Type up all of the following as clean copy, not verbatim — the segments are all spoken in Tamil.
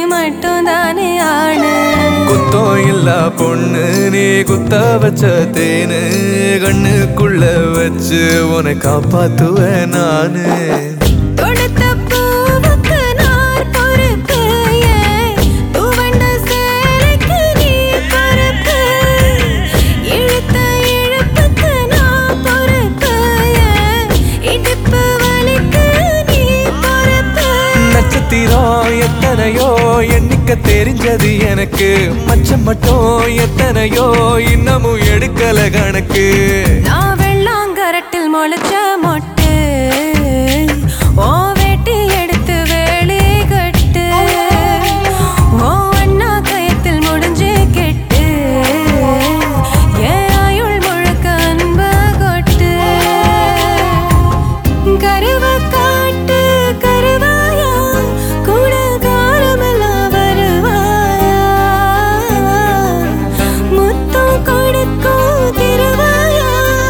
மட்டும் தானே ஆணு குத்தம் இல்ல பொண்ணு நீ குத்த வச்ச தேனு கண்ணுக்குள்ள வச்சு உன்னை காப்பாத்துவேன் நானு தொடுத்த பூவுக்கு நான் பொறுப்பு துவண்ட சேலைக்கு நீ பொறுப்பு இழுத்த இழுப்புக்கு நான் பொறுப்பு இடுப்பு வலிக்கு நீ பொறுப்பு நட்சத்திரம் எத்தனையோ எண்ணிக்க தெரிஞ்சது எனக்கு மச்சம் மட்டும் எத்தனையோ இன்னமும் எடுக்கல கணக்கு நான் வெள்ளாங்கரட்டில் முளைச்ச மொட்டு ஓ வேட்டி எடுத்து வேலி கட்டு ஓ அண்ணா கயத்தில் முடிஞ்சு கெட்டு ஏன் ஆயுள் முழுக்க அன்ப கொட்டு கருவ காட்டு கருவாயா கூட காலமெல்லாம் வருவாயா முத்தம் கொடுக்கும் திருவாயா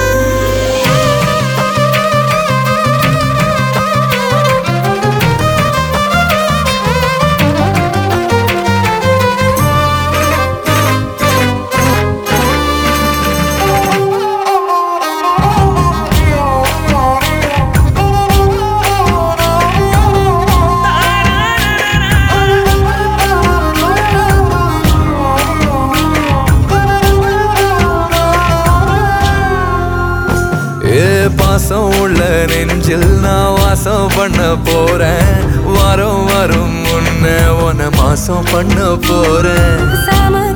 பாசம் உள்ள நெஞ்சில் நான் வாசம் பண்ண போறேன் வாரம் வரும் முன்ன உன்னை மாசம் பண்ண போறேன்